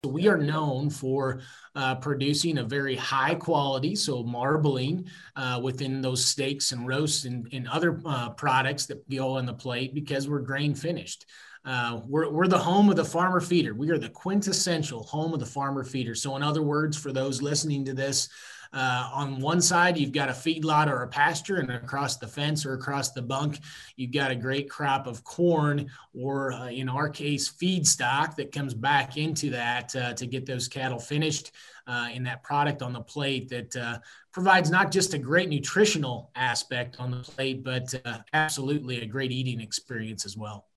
So we are known for producing a very high quality, so marbling within those steaks and roasts and other products that go on the plate because we're grain finished. We're the home of the farmer feeder. We are the quintessential home of the farmer feeder. So, in other words, for those listening to this, on one side, you've got a feedlot or a pasture, and across the fence or across the bunk, you've got a great crop of corn, or in our case, feedstock that comes back into that to get those cattle finished in that product on the plate that provides not just a great nutritional aspect on the plate, but absolutely a great eating experience as well.